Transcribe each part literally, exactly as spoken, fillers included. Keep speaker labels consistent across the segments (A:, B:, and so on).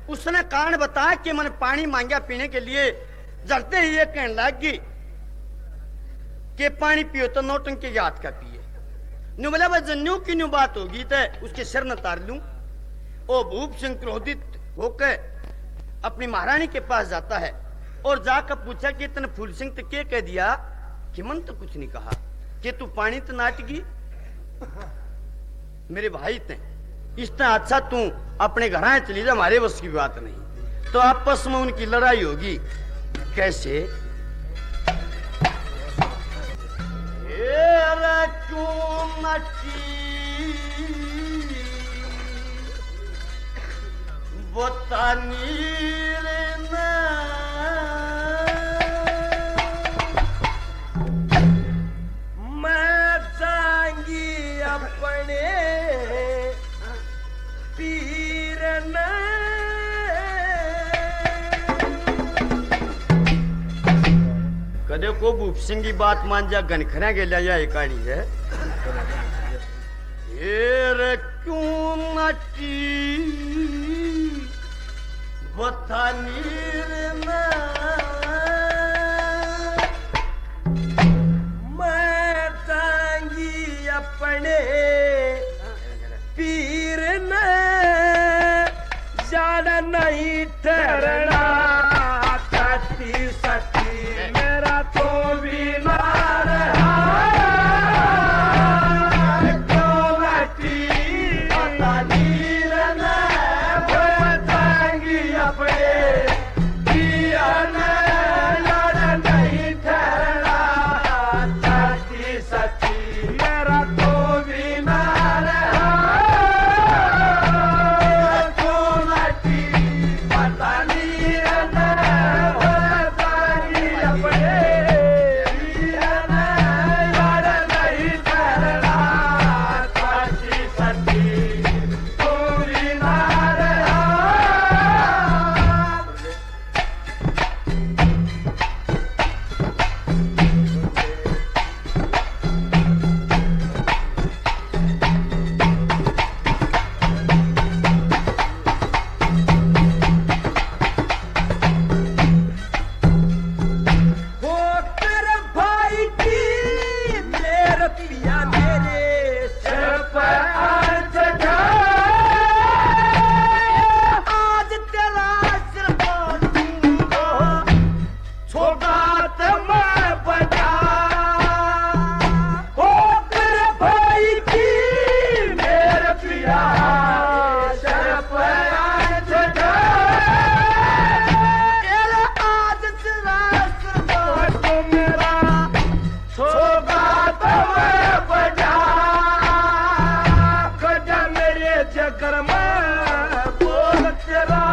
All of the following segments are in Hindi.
A: उसने कारण बताया कि मैंने पानी मांगा पीने के लिए। जलते ही ये कहने लगी कि पानी पियो तो नौटंकी याद का पिए। न्यू बोला बस न्यू की न्यू बात होगी तो उसके सिर न तार लूं। ओ भूप सिंह क्रोधित होकर अपनी महारानी के पास जाता है और जाकर पूछा कि इतने फूल सिंह तो क्या कह दिया? कि मन तो कुछ नहीं कहा कि तू पानी तो नाटगी मेरे भाई ते इसने अच्छा तू अपने घर आए चली जा, हमारे बस की बात नहीं। तो आपस में उनकी लड़ाई होगी। कैसे? क्यों बतानी
B: मैं जाएंगी अपने पीर न।
A: कदे को भूप सिंह की बात मान जा गनखरा के लिया एक कहानी है। रे क्यों नटी बतानी ना
B: मैं जाएंगी अपने पीर न। ज्यादा नहीं ठहरना सती सती मेरा तो भी ना रहा। क्यों नटी बतानी ना मैं जाएंगी अपने पीर न। ज्यादा नहीं ठहरना सती सती मेरा तो भी ना रहा। क्यों नटी बतानी ना मैं जाएंगी अपने पीर न। ज्यादा नहीं ठहरना सती सती तो भी ना रहा। वो तेरे भाई की मेरे पिया मेरे सिर पर आज जा। आज तेरा सिर पर दूंगा छोटा तो मैं बजा। वो तेरे भाई की मेरे पिया सिर पर आज जा। तेरा आज तेरा सिर पर तो मेरा छोटा तो मैं बजा। गजा मेरे जगर में बोल तेरा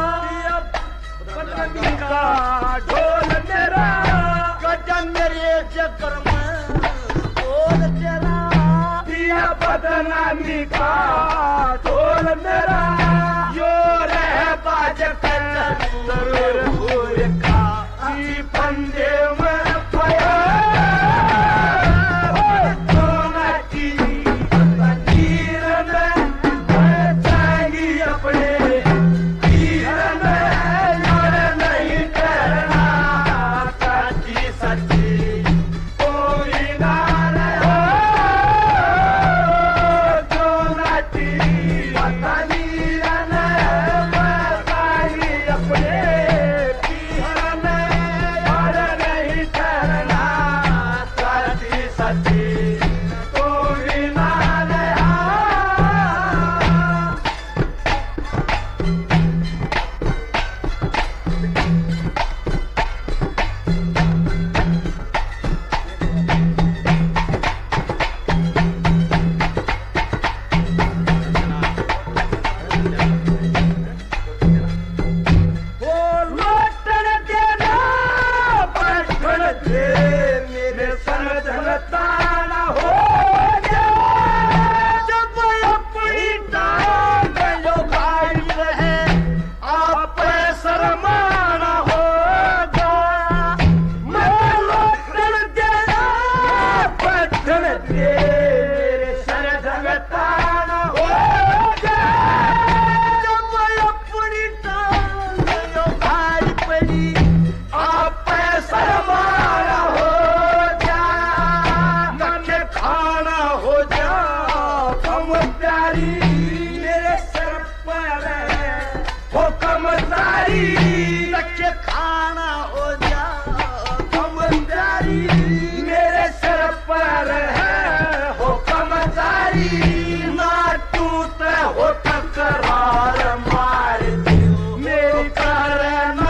B: पत्नी का ढोल मेरा।
A: गजा मेरे चक्कर में बोल तेरा
B: दिया बदनामी का ढोल मेरा। यो रह बाज कर जरूर भूर का जी बंदे में पया। सोनाटी तीर में मैं जाएंगी अपने तीर में। यार नहीं करना सच्ची सच्ची कोई ना रहा। सोनाटी बतानी कमदारी
A: रखे खाना हो जा
B: कमदारी मेरे सर पर है हो कमदारी ना टूट हो टकरार मार दियो मेरी करना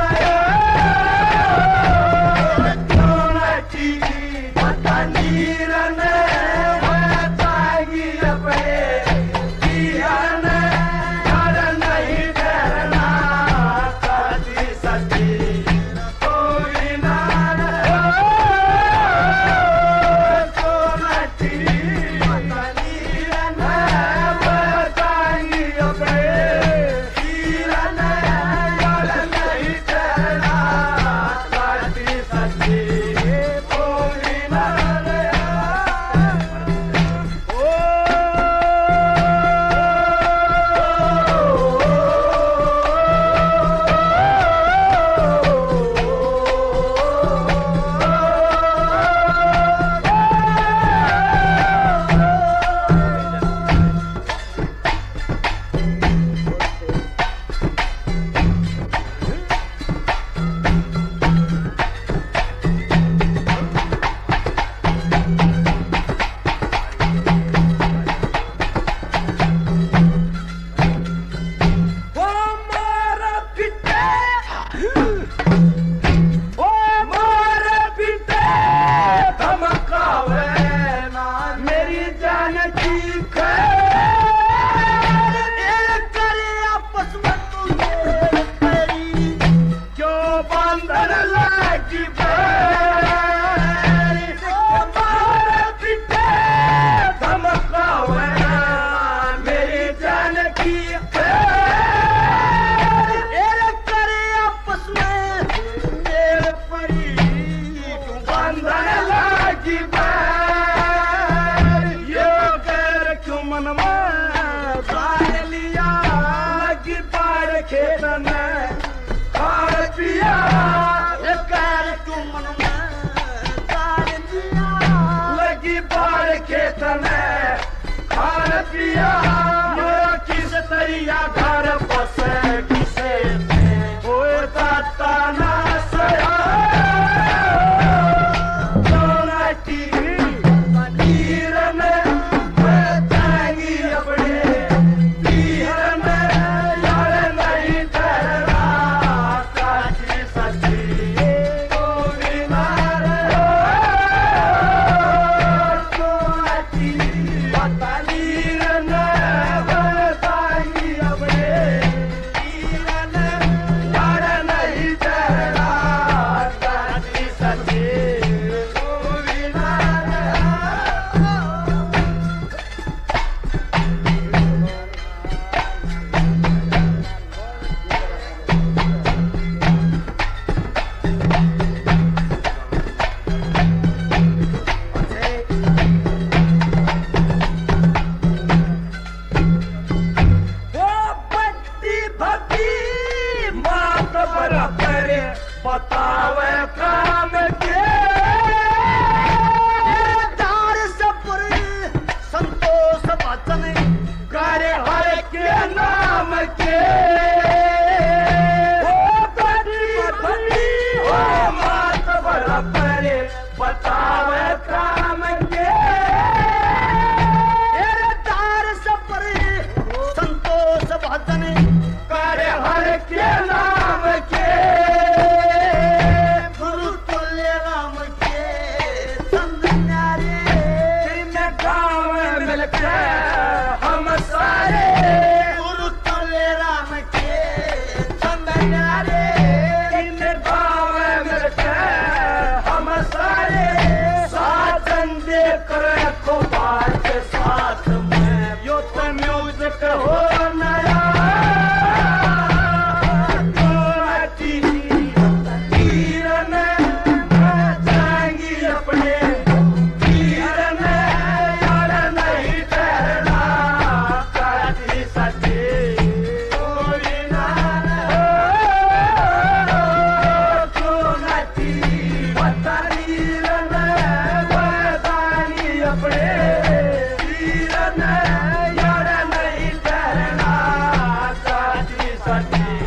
B: घर बसे किसे होता ताना सया बतावे काम के
A: दार सपुर संतोष बचन
B: करे हर के नाम के ओ बड़ी बड़ी ओ मात बराबर बतावे काम के
A: दार सपुर संतोष बचन
B: करे हर के नाम के हम सारे
A: गुरु तले राम के संग न्यारे
B: इन गाँव मिलके हम सारे साजन देकर को बात के साथ में यो तो म्यूजिक हो नया जाएंगी अपने Sati